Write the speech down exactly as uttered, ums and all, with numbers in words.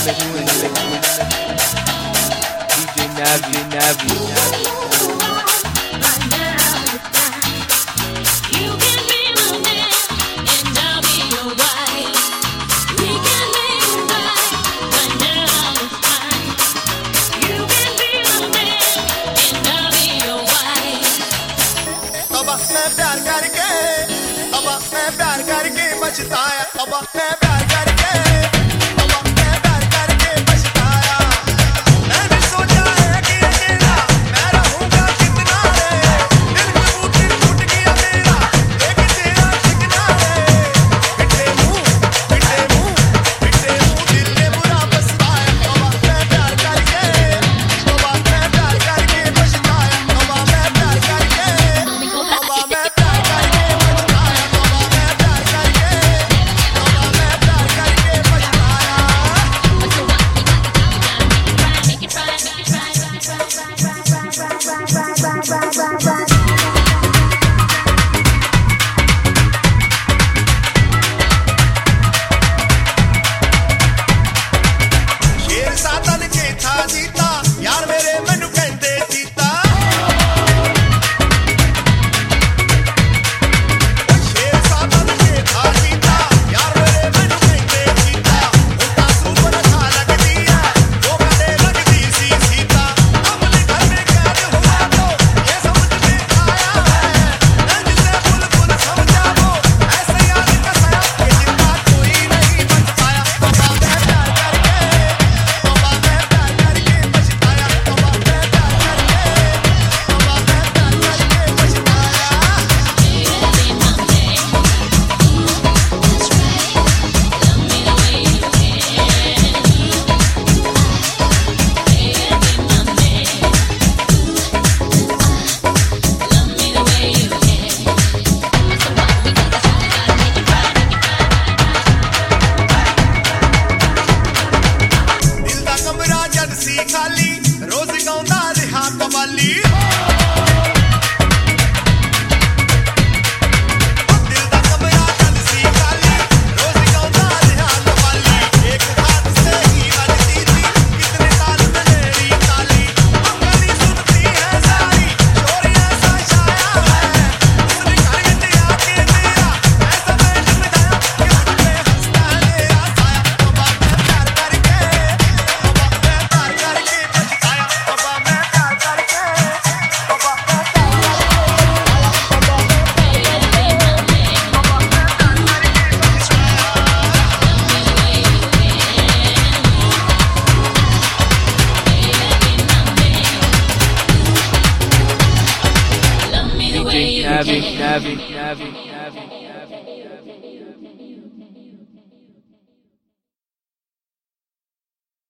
Navi, Navi, Navi. मैं प्यार करके अब मैं प्यार करके बचताया अब मैं प्यार करके अब मैं प्यार करके बचताया मैंने सोचा है कि अकेला मैं रहूंगा कितना रे दिल में बूटी टूट गया मेरा एक तेरा ठिकना रे पिटे मुंह पिटे मुंह पिटे मुंह दिल ने बुरा बसताया अब मैं प्यार करके अब मैं प्यार करके बचताया अब मैं प्यार करके खाली रोज गाउंदा रिहा qawwali Navi, Navi, Navi, Navi.